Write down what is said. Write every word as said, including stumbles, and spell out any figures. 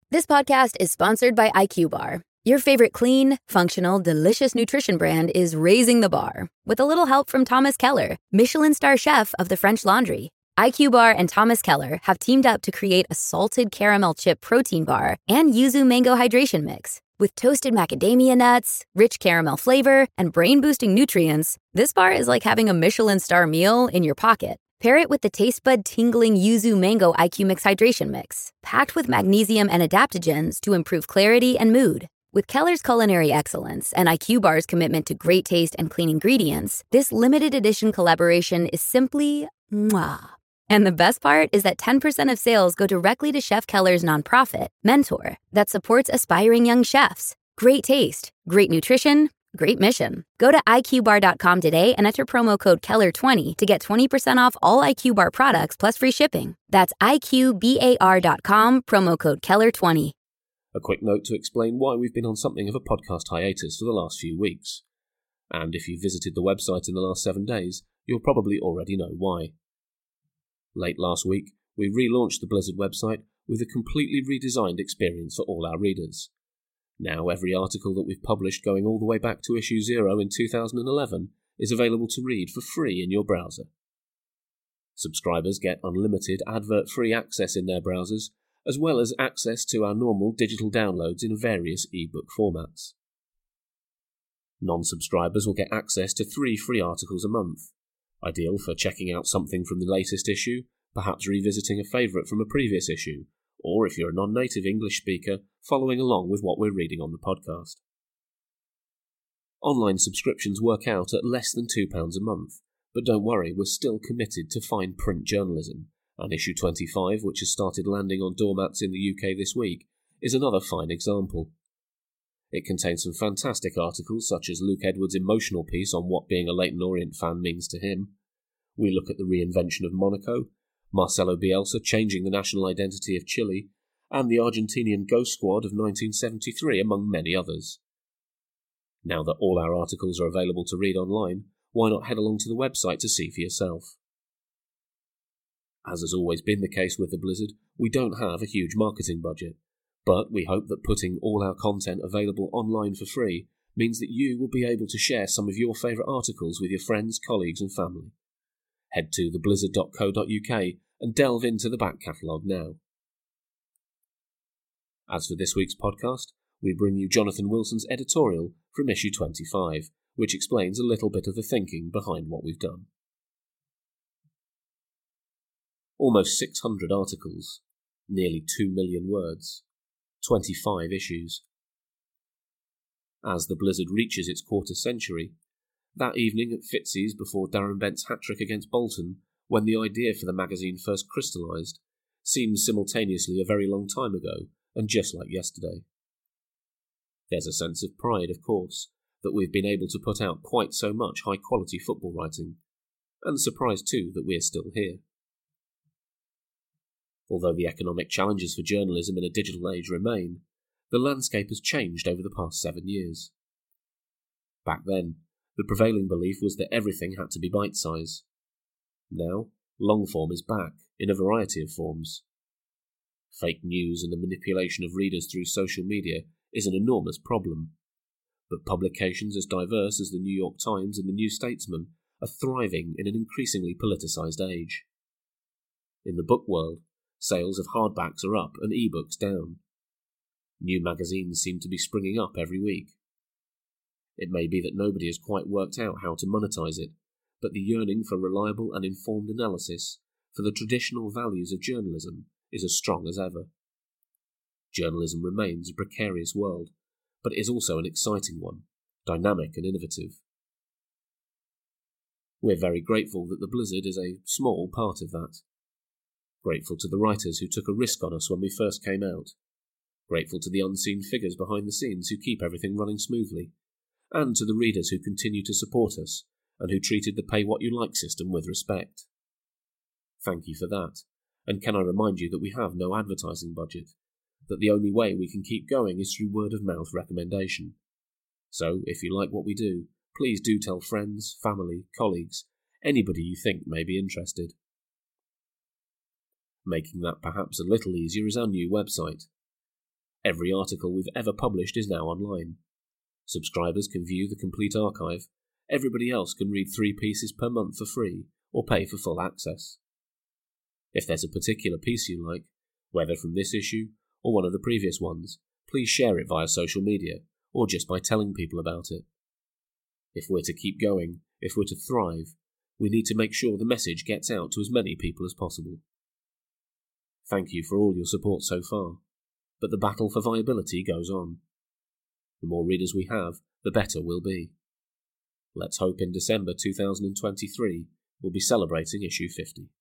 This podcast is sponsored by I Q Bar. Your favorite clean, functional, delicious nutrition brand is raising the bar with a little help from Thomas Keller, Michelin star chef of the French Laundry. I Q Bar and Thomas Keller have teamed up to create a salted caramel chip protein bar and yuzu mango hydration mix. With toasted macadamia nuts, rich caramel flavor, and brain-boosting nutrients, this bar is like having a Michelin star meal in your pocket. Pair it with the taste bud tingling yuzu mango I Q Mix hydration mix, packed with magnesium and adaptogens to improve clarity and mood. With Keller's culinary excellence and I Q Bar's commitment to great taste and clean ingredients, this limited edition collaboration is simply mwah. And the best part is that ten percent of sales go directly to Chef Keller's nonprofit, Mentor, that supports aspiring young chefs. Great taste, great nutrition, great mission. Go to I Q bar dot com today and enter promo code Keller twenty to get twenty percent off all I Q Bar products plus free shipping. That's I Q bar dot com, promo code Keller twenty. A quick note to explain why we've been on something of a podcast hiatus for the last few weeks. And if you visited the website in the last seven days, you'll probably already know why. Late last week, we relaunched the Blizzard website with a completely redesigned experience for all our readers. Now every article that we've published going all the way back to issue zero in two thousand eleven is available to read for free in your browser. Subscribers get unlimited advert-free access in their browsers, as well as access to our normal digital downloads in various ebook formats. Non-subscribers will get access to three free articles a month, ideal for checking out something from the latest issue, perhaps revisiting a favourite from a previous issue, or if you're a non-native English speaker, following along with what we're reading on the podcast. Online subscriptions work out at less than two pounds a month, but don't worry, we're still committed to fine print journalism, and issue twenty-five, which has started landing on doormats in the U K this week, is another fine example. It contains some fantastic articles such as Luke Edwards' emotional piece on what being a Leyton Orient fan means to him. We look at the reinvention of Monaco, Marcelo Bielsa changing the national identity of Chile, and the Argentinian Ghost Squad of nineteen seventy-three, among many others. Now that all our articles are available to read online, why not head along to the website to see for yourself? As has always been the case with the Blizzard, we don't have a huge marketing budget, but we hope that putting all our content available online for free means that you will be able to share some of your favourite articles with your friends, colleagues and family. Head to the blizzard dot co dot U K and delve into the back catalogue now. As for this week's podcast, we bring you Jonathan Wilson's editorial from issue twenty-five, which explains a little bit of the thinking behind what we've done. Almost six hundred articles, nearly two million words, twenty-five issues. As the Blizzard reaches its quarter century, that evening at Fitzy's before Darren Bent's hat-trick against Bolton, when the idea for the magazine first crystallised, seems simultaneously a very long time ago, and just like yesterday. There's a sense of pride, of course, that we've been able to put out quite so much high-quality football writing, and surprised too that we're still here. Although the economic challenges for journalism in a digital age remain, the landscape has changed over the past seven years. Back then, the prevailing belief was that everything had to be bite-size. Now, long-form is back, in a variety of forms. Fake news and the manipulation of readers through social media is an enormous problem, but publications as diverse as the New York Times and the New Statesman are thriving in an increasingly politicised age. In the book world, sales of hardbacks are up and e-books down. New magazines seem to be springing up every week. It may be that nobody has quite worked out how to monetize it, but the yearning for reliable and informed analysis, for the traditional values of journalism, is as strong as ever. Journalism remains a precarious world, but it is also an exciting one, dynamic and innovative. We're very grateful that the Blizzard is a small part of that. Grateful to the writers who took a risk on us when we first came out. Grateful to the unseen figures behind the scenes who keep everything running smoothly. And to the readers who continue to support us and who treated the pay-what-you-like system with respect. Thank you for that, and can I remind you that we have no advertising budget, that the only way we can keep going is through word-of-mouth recommendation. So, if you like what we do, please do tell friends, family, colleagues, anybody you think may be interested. Making that perhaps a little easier is our new website. Every article we've ever published is now online. Subscribers can view the complete archive. Everybody else can read three pieces per month for free or pay for full access. If there's a particular piece you like, whether from this issue or one of the previous ones, please share it via social media or just by telling people about it. If we're to keep going, if we're to thrive, we need to make sure the message gets out to as many people as possible. Thank you for all your support so far, but the battle for viability goes on. The more readers we have, the better we'll be. Let's hope in December two thousand twenty-three we'll be celebrating issue fifty.